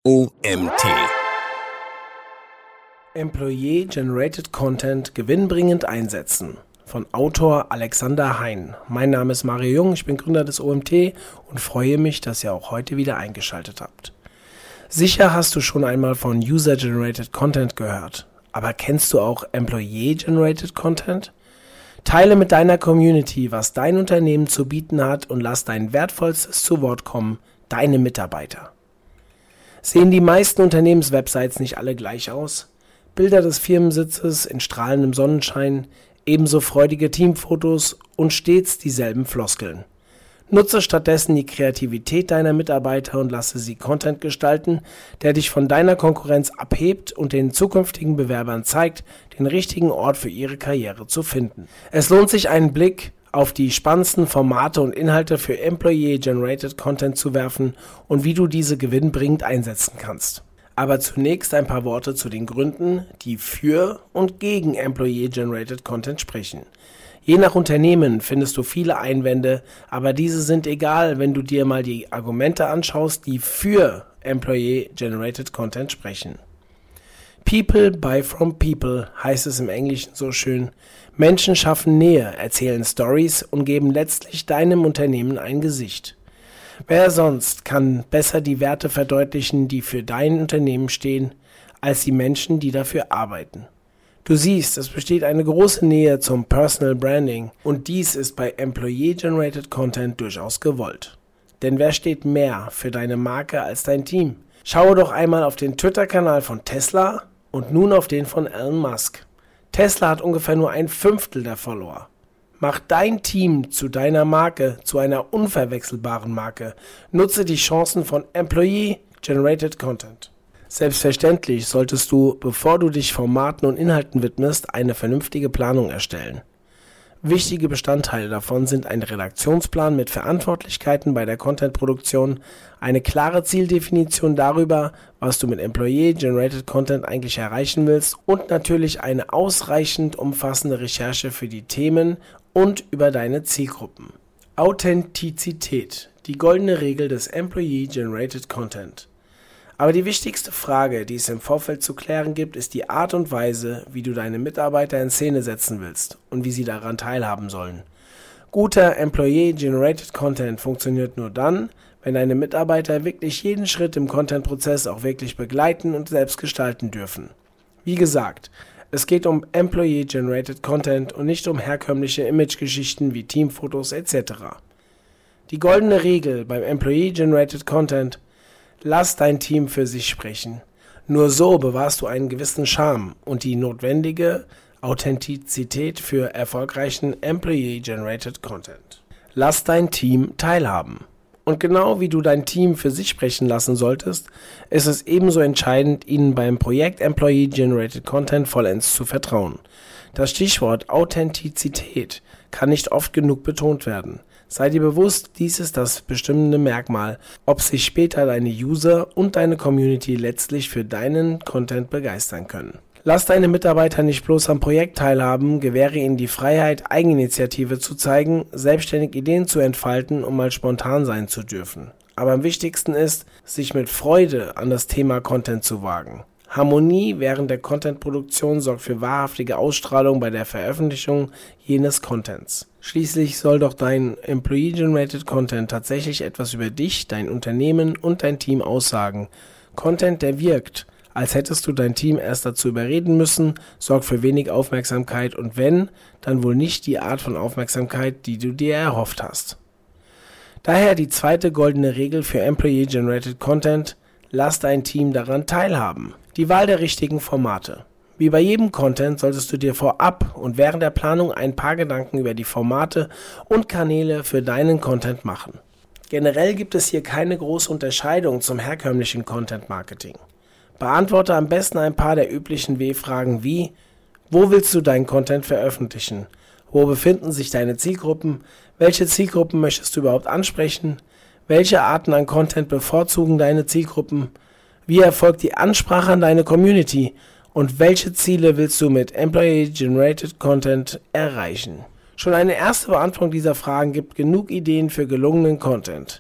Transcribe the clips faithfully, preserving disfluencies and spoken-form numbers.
O M T. Employee Generated Content gewinnbringend einsetzen. Von Autor Alexander Hein. Mein Name ist Mario Jung, ich bin Gründer des O M T und freue mich, dass ihr auch heute wieder eingeschaltet habt. Sicher hast du schon einmal von User Generated Content gehört, aber kennst du auch Employee Generated Content? Teile mit deiner Community, was dein Unternehmen zu bieten hat und lass dein Wertvollstes zu Wort kommen, deine Mitarbeiter. Sehen die meisten Unternehmenswebsites nicht alle gleich aus? Bilder des Firmensitzes in strahlendem Sonnenschein, ebenso freudige Teamfotos und stets dieselben Floskeln. Nutze stattdessen die Kreativität deiner Mitarbeiter und lasse sie Content gestalten, der dich von deiner Konkurrenz abhebt und den zukünftigen Bewerbern zeigt, den richtigen Ort für ihre Karriere zu finden. Es lohnt sich, einen Blick auf die spannendsten Formate und Inhalte für Employee Generated Content zu werfen und wie du diese gewinnbringend einsetzen kannst. Aber zunächst ein paar Worte zu den Gründen, die für und gegen Employee Generated Content sprechen. Je nach Unternehmen findest du viele Einwände, aber diese sind egal, wenn du dir mal die Argumente anschaust, die für Employee Generated Content sprechen. People buy from people heißt es im Englischen so schön. Menschen schaffen Nähe, erzählen Stories und geben letztlich deinem Unternehmen ein Gesicht. Wer sonst kann besser die Werte verdeutlichen, die für dein Unternehmen stehen, als die Menschen, die dafür arbeiten? Du siehst, es besteht eine große Nähe zum Personal Branding und dies ist bei Employee Generated Content durchaus gewollt. Denn wer steht mehr für deine Marke als dein Team? Schaue doch einmal auf den Twitter-Kanal von Tesla und nun auf den von Elon Musk. Tesla hat ungefähr nur ein Fünftel der Follower. Mach dein Team zu deiner Marke, zu einer unverwechselbaren Marke. Nutze die Chancen von Employee Generated Content. Selbstverständlich solltest du, bevor du dich Formaten und Inhalten widmest, eine vernünftige Planung erstellen. Wichtige Bestandteile davon sind ein Redaktionsplan mit Verantwortlichkeiten bei der Contentproduktion, eine klare Zieldefinition darüber, was du mit Employee Generated Content eigentlich erreichen willst und natürlich eine ausreichend umfassende Recherche für die Themen und über deine Zielgruppen. Authentizität, die goldene Regel des Employee Generated Content. Aber die wichtigste Frage, die es im Vorfeld zu klären gibt, ist die Art und Weise, wie du deine Mitarbeiter in Szene setzen willst und wie sie daran teilhaben sollen. Guter Employee Generated Content funktioniert nur dann, wenn deine Mitarbeiter wirklich jeden Schritt im Content-Prozess auch wirklich begleiten und selbst gestalten dürfen. Wie gesagt, es geht um Employee Generated Content und nicht um herkömmliche Imagegeschichten wie Teamfotos et cetera. Die goldene Regel beim Employee Generated Content: Lass dein Team für sich sprechen. Nur so bewahrst du einen gewissen Charme und die notwendige Authentizität für erfolgreichen Employee Generated Content. Lass dein Team teilhaben. Und genau wie du dein Team für sich sprechen lassen solltest, ist es ebenso entscheidend, ihnen beim Projekt Employee Generated Content vollends zu vertrauen. Das Stichwort Authentizität kann nicht oft genug betont werden. Sei dir bewusst, dies ist das bestimmende Merkmal, ob sich später deine User und deine Community letztlich für deinen Content begeistern können. Lass deine Mitarbeiter nicht bloß am Projekt teilhaben, gewähre ihnen die Freiheit, Eigeninitiative zu zeigen, selbstständig Ideen zu entfalten, um mal spontan sein zu dürfen. Aber am wichtigsten ist, sich mit Freude an das Thema Content zu wagen. Harmonie während der Contentproduktion sorgt für wahrhaftige Ausstrahlung bei der Veröffentlichung jenes Contents. Schließlich soll doch dein Employee Generated Content tatsächlich etwas über dich, dein Unternehmen und dein Team aussagen. Content, der wirkt, als hättest du dein Team erst dazu überreden müssen, sorgt für wenig Aufmerksamkeit und wenn, dann wohl nicht die Art von Aufmerksamkeit, die du dir erhofft hast. Daher die zweite goldene Regel für Employee Generated Content: Lass dein Team daran teilhaben. Die Wahl der richtigen Formate. Wie bei jedem Content solltest du dir vorab und während der Planung ein paar Gedanken über die Formate und Kanäle für deinen Content machen. Generell gibt es hier keine große Unterscheidung zum herkömmlichen Content Marketing. Beantworte am besten ein paar der üblichen W-Fragen wie: Wo willst du deinen Content veröffentlichen? Wo befinden sich deine Zielgruppen? Welche Zielgruppen möchtest du überhaupt ansprechen? Welche Arten an Content bevorzugen deine Zielgruppen? Wie erfolgt die Ansprache an deine Community? Und welche Ziele willst du mit Employee Generated Content erreichen? Schon eine erste Beantwortung dieser Fragen gibt genug Ideen für gelungenen Content.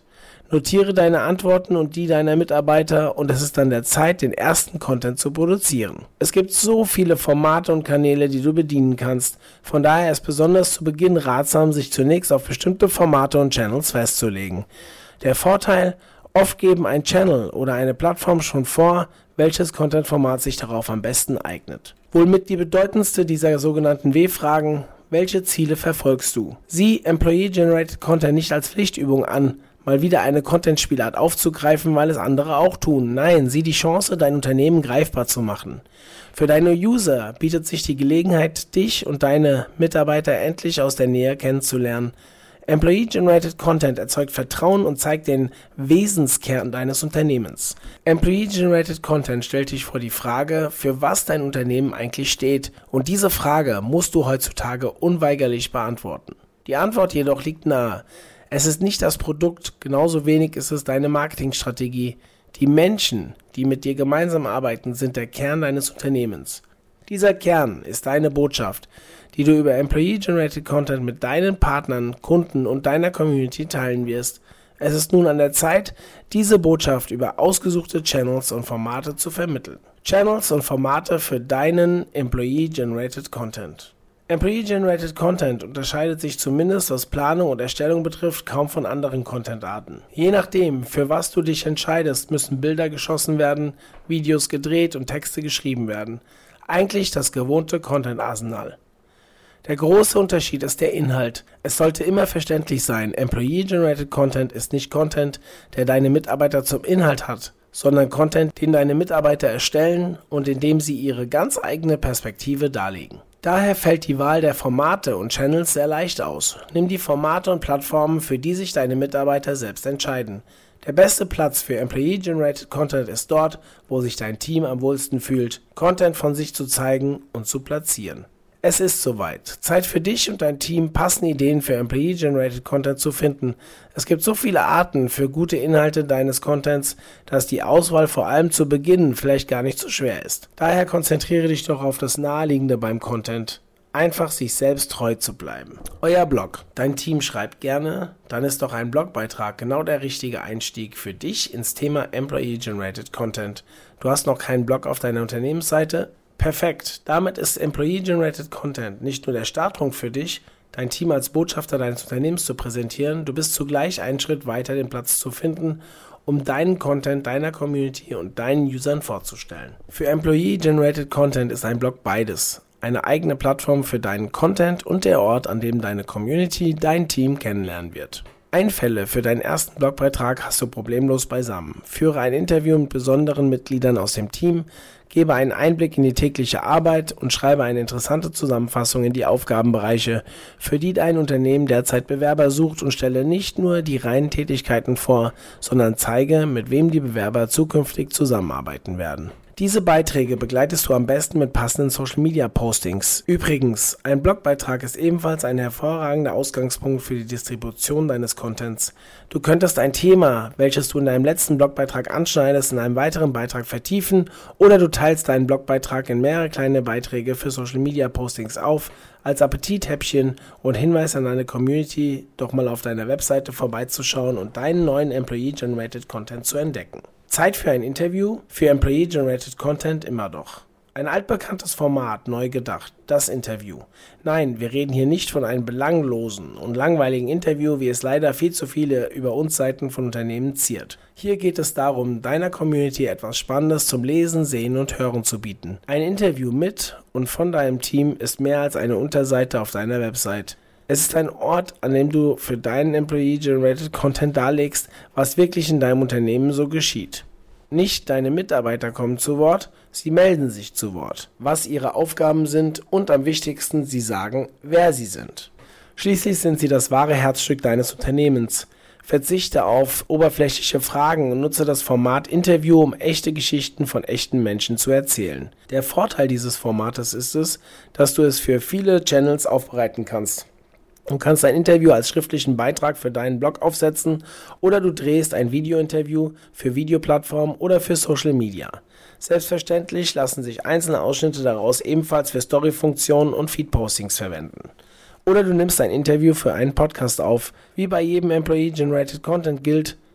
Notiere deine Antworten und die deiner Mitarbeiter und es ist dann der Zeit, den ersten Content zu produzieren. Es gibt so viele Formate und Kanäle, die du bedienen kannst. Von daher ist besonders zu Beginn ratsam, sich zunächst auf bestimmte Formate und Channels festzulegen. Der Vorteil: Oft geben ein Channel oder eine Plattform schon vor, welches Content-Format sich darauf am besten eignet. Wohl mit die bedeutendste dieser sogenannten W-Fragen: Welche Ziele verfolgst du? Sieh Employee-Generated Content nicht als Pflichtübung an, mal wieder eine Content-Spielart aufzugreifen, weil es andere auch tun. Nein, sieh die Chance, dein Unternehmen greifbar zu machen. Für deine User bietet sich die Gelegenheit, dich und deine Mitarbeiter endlich aus der Nähe kennenzulernen. Employee-Generated Content erzeugt Vertrauen und zeigt den Wesenskern deines Unternehmens. Employee-Generated Content stellt dich vor die Frage, für was dein Unternehmen eigentlich steht, und diese Frage musst du heutzutage unweigerlich beantworten. Die Antwort jedoch liegt nahe. Es ist nicht das Produkt, genauso wenig ist es deine Marketingstrategie. Die Menschen, die mit dir gemeinsam arbeiten, sind der Kern deines Unternehmens. Dieser Kern ist deine Botschaft, die du über Employee-Generated Content mit deinen Partnern, Kunden und deiner Community teilen wirst. Es ist nun an der Zeit, diese Botschaft über ausgesuchte Channels und Formate zu vermitteln. Channels und Formate für deinen Employee-Generated Content. Employee-Generated Content unterscheidet sich zumindest, was Planung und Erstellung betrifft, kaum von anderen Content-Arten. Je nachdem, für was du dich entscheidest, müssen Bilder geschossen werden, Videos gedreht und Texte geschrieben werden. Eigentlich das gewohnte Content-Arsenal. Der große Unterschied ist der Inhalt. Es sollte immer verständlich sein, Employee-Generated Content ist nicht Content, der deine Mitarbeiter zum Inhalt hat, sondern Content, den deine Mitarbeiter erstellen und in dem sie ihre ganz eigene Perspektive darlegen. Daher fällt die Wahl der Formate und Channels sehr leicht aus. Nimm die Formate und Plattformen, für die sich deine Mitarbeiter selbst entscheiden. Der beste Platz für Employee-Generated Content ist dort, wo sich dein Team am wohlsten fühlt, Content von sich zu zeigen und zu platzieren. Es ist soweit. Zeit für dich und dein Team, passende Ideen für Employee-Generated Content zu finden. Es gibt so viele Arten für gute Inhalte deines Contents, dass die Auswahl vor allem zu Beginn vielleicht gar nicht so schwer ist. Daher konzentriere dich doch auf das Naheliegende beim Content. Einfach sich selbst treu zu bleiben. Euer Blog. Dein Team schreibt gerne, dann ist doch ein Blogbeitrag genau der richtige Einstieg für dich ins Thema Employee-Generated Content. Du hast noch keinen Blog auf deiner Unternehmensseite? Perfekt. Damit ist Employee-Generated Content nicht nur der Startpunkt für dich, dein Team als Botschafter deines Unternehmens zu präsentieren, du bist zugleich einen Schritt weiter, den Platz zu finden, um deinen Content deiner Community und deinen Usern vorzustellen. Für Employee-Generated Content ist ein Blog beides. Eine eigene Plattform für deinen Content und der Ort, an dem deine Community dein Team kennenlernen wird. Einfälle für deinen ersten Blogbeitrag hast du problemlos beisammen. Führe ein Interview mit besonderen Mitgliedern aus dem Team, gebe einen Einblick in die tägliche Arbeit und schreibe eine interessante Zusammenfassung in die Aufgabenbereiche, für die dein Unternehmen derzeit Bewerber sucht, und stelle nicht nur die reinen Tätigkeiten vor, sondern zeige, mit wem die Bewerber zukünftig zusammenarbeiten werden. Diese Beiträge begleitest du am besten mit passenden Social-Media-Postings. Übrigens, ein Blogbeitrag ist ebenfalls ein hervorragender Ausgangspunkt für die Distribution deines Contents. Du könntest ein Thema, welches du in deinem letzten Blogbeitrag anschneidest, in einem weiteren Beitrag vertiefen, oder du teilst deinen Blogbeitrag in mehrere kleine Beiträge für Social-Media-Postings auf, als Appetithäppchen und Hinweis an deine Community, doch mal auf deiner Webseite vorbeizuschauen und deinen neuen Employee-Generated Content zu entdecken. Zeit für ein Interview, für Employee-Generated Content immer doch. Ein altbekanntes Format, neu gedacht, das Interview. Nein, wir reden hier nicht von einem belanglosen und langweiligen Interview, wie es leider viel zu viele über uns Seiten von Unternehmen ziert. Hier geht es darum, deiner Community etwas Spannendes zum Lesen, Sehen und Hören zu bieten. Ein Interview mit und von deinem Team ist mehr als eine Unterseite auf deiner Website. Es ist ein Ort, an dem du für deinen Employee-Generated Content darlegst, was wirklich in deinem Unternehmen so geschieht. Nicht deine Mitarbeiter kommen zu Wort, sie melden sich zu Wort, was ihre Aufgaben sind, und am wichtigsten, sie sagen, wer sie sind. Schließlich sind sie das wahre Herzstück deines Unternehmens. Verzichte auf oberflächliche Fragen und nutze das Format Interview, um echte Geschichten von echten Menschen zu erzählen. Der Vorteil dieses Formates ist es, dass du es für viele Channels aufbereiten kannst. Du kannst ein Interview als schriftlichen Beitrag für deinen Blog aufsetzen, oder du drehst ein Videointerview für Videoplattformen oder für Social Media. Selbstverständlich lassen sich einzelne Ausschnitte daraus ebenfalls für Story-Funktionen und Feed-Postings verwenden. Oder du nimmst ein Interview für einen Podcast auf. Wie bei jedem Employee-Generated Content gilt,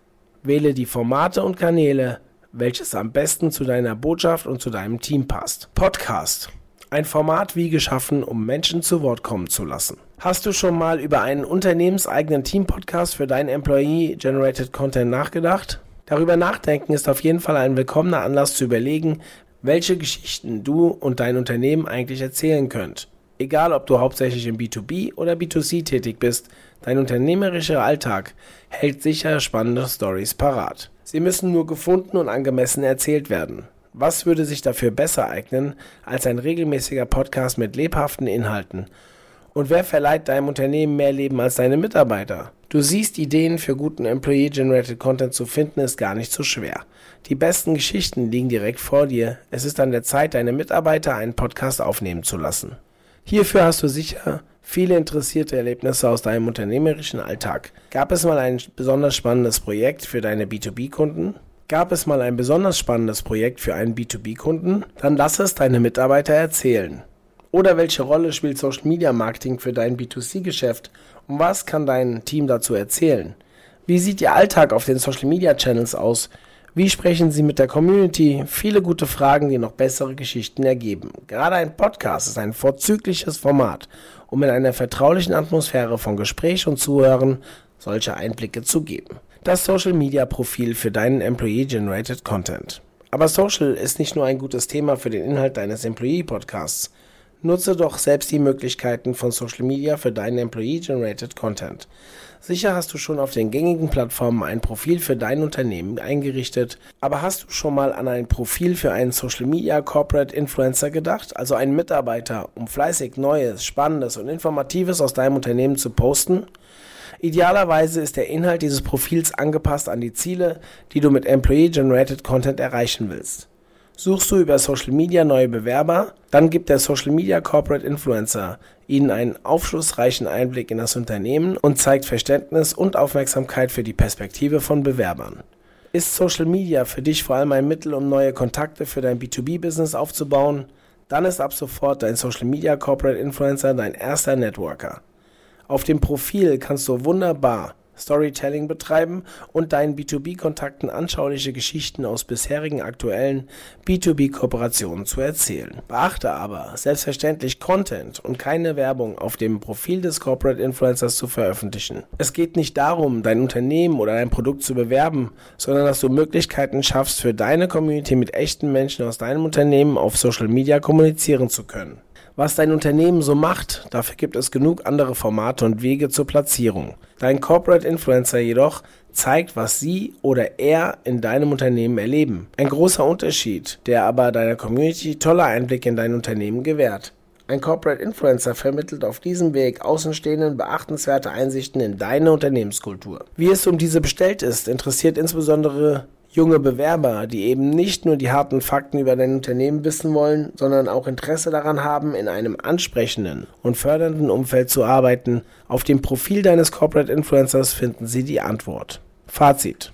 Wähle die Formate und Kanäle, welches am besten zu deiner Botschaft und zu deinem Team passt. Podcast. Ein Format wie geschaffen, um Menschen zu Wort kommen zu lassen. Hast du schon mal über einen unternehmenseigenen Team-Podcast für deinen Employee-Generated Content nachgedacht? Darüber nachdenken ist auf jeden Fall ein willkommener Anlass zu überlegen, welche Geschichten du und dein Unternehmen eigentlich erzählen könnt. Egal, ob du hauptsächlich im B zwei B oder B zwei C tätig bist, dein unternehmerischer Alltag hält sicher spannende Stories parat. Sie müssen nur gefunden und angemessen erzählt werden. Was würde sich dafür besser eignen als ein regelmäßiger Podcast mit lebhaften Inhalten? Und wer verleiht deinem Unternehmen mehr Leben als deine Mitarbeiter? Du siehst, Ideen für guten Employee-Generated Content zu finden ist gar nicht so schwer. Die besten Geschichten liegen direkt vor dir. Es ist an der Zeit, deine Mitarbeiter einen Podcast aufnehmen zu lassen. Hierfür hast du sicher viele interessierte Erlebnisse aus deinem unternehmerischen Alltag. Gab es mal ein besonders spannendes Projekt für deine B zwei B-Kunden? Gab es mal ein besonders spannendes Projekt für einen B zwei B-Kunden? Dann lass es deine Mitarbeiter erzählen. Oder welche Rolle spielt Social Media Marketing für dein B zwei C-Geschäft? Und was kann dein Team dazu erzählen? Wie sieht Ihr Alltag auf den Social Media Channels aus? Wie sprechen Sie mit der Community? Viele gute Fragen, die noch bessere Geschichten ergeben. Gerade ein Podcast ist ein vorzügliches Format, um in einer vertraulichen Atmosphäre von Gespräch und Zuhören solche Einblicke zu geben. Das Social Media Profil für deinen Employee Generated Content. Aber Social ist nicht nur ein gutes Thema für den Inhalt deines Employee Podcasts. Nutze doch selbst die Möglichkeiten von Social Media für deinen Employee Generated Content. Sicher hast du schon auf den gängigen Plattformen ein Profil für dein Unternehmen eingerichtet, aber hast du schon mal an ein Profil für einen Social Media Corporate Influencer gedacht, also einen Mitarbeiter, um fleißig Neues, Spannendes und Informatives aus deinem Unternehmen zu posten? Idealerweise ist der Inhalt dieses Profils angepasst an die Ziele, die du mit Employee Generated Content erreichen willst. Suchst du über Social Media neue Bewerber? Dann gibt der Social Media Corporate Influencer Ihnen einen aufschlussreichen Einblick in das Unternehmen und zeigt Verständnis und Aufmerksamkeit für die Perspektive von Bewerbern. Ist Social Media für dich vor allem ein Mittel, um neue Kontakte für dein B zwei B-Business aufzubauen? Dann ist ab sofort dein Social Media Corporate Influencer dein erster Networker. Auf dem Profil kannst du wunderbar Storytelling betreiben und deinen B zwei B-Kontakten anschauliche Geschichten aus bisherigen aktuellen B zwei B-Kooperationen zu erzählen. Beachte aber, selbstverständlich Content und keine Werbung auf dem Profil des Corporate Influencers zu veröffentlichen. Es geht nicht darum, dein Unternehmen oder dein Produkt zu bewerben, sondern dass du Möglichkeiten schaffst, für deine Community mit echten Menschen aus deinem Unternehmen auf Social Media kommunizieren zu können. Was dein Unternehmen so macht, dafür gibt es genug andere Formate und Wege zur Platzierung. Dein Corporate Influencer jedoch zeigt, was sie oder er in deinem Unternehmen erleben. Ein großer Unterschied, der aber deiner Community tolle Einblicke in dein Unternehmen gewährt. Ein Corporate Influencer vermittelt auf diesem Weg Außenstehenden beachtenswerte Einsichten in deine Unternehmenskultur. Wie es um diese bestellt ist, interessiert insbesondere junge Bewerber, die eben nicht nur die harten Fakten über dein Unternehmen wissen wollen, sondern auch Interesse daran haben, in einem ansprechenden und fördernden Umfeld zu arbeiten. Auf dem Profil deines Corporate Influencers finden Sie die Antwort. Fazit.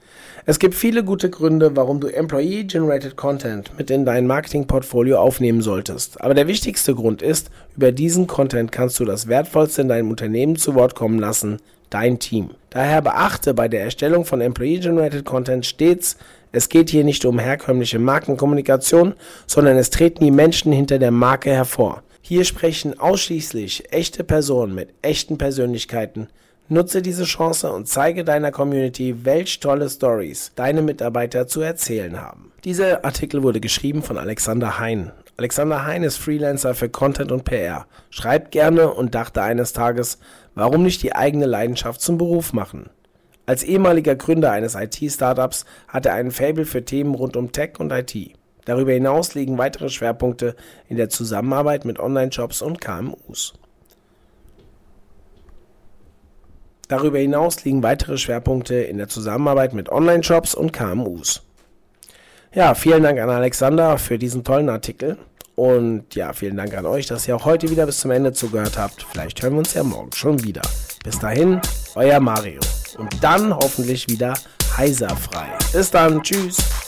Es gibt viele gute Gründe, warum du Employee Generated Content mit in dein Marketingportfolio aufnehmen solltest. Aber der wichtigste Grund ist, über diesen Content kannst du das Wertvollste in deinem Unternehmen zu Wort kommen lassen, dein Team. Daher beachte bei der Erstellung von Employee Generated Content stets, es geht hier nicht um herkömmliche Markenkommunikation, sondern es treten die Menschen hinter der Marke hervor. Hier sprechen ausschließlich echte Personen mit echten Persönlichkeiten. Nutze diese Chance und zeige deiner Community, welch tolle Stories deine Mitarbeiter zu erzählen haben. Dieser Artikel wurde geschrieben von Alexander Hein. Alexander Hein ist Freelancer für Content und P R, schreibt gerne und dachte eines Tages, warum nicht die eigene Leidenschaft zum Beruf machen? Als ehemaliger Gründer eines I T-Startups hat er einen Faible für Themen rund um Tech und I T. Darüber hinaus liegen weitere Schwerpunkte in der Zusammenarbeit mit Online-Shops und K M Us. Darüber hinaus liegen weitere Schwerpunkte in der Zusammenarbeit mit Online-Shops und K M Us. Ja, vielen Dank an Alexander für diesen tollen Artikel. Und ja, vielen Dank an euch, dass ihr auch heute wieder bis zum Ende zugehört habt. Vielleicht hören wir uns ja morgen schon wieder. Bis dahin, euer Mario. Und dann hoffentlich wieder heiserfrei. Bis dann, tschüss.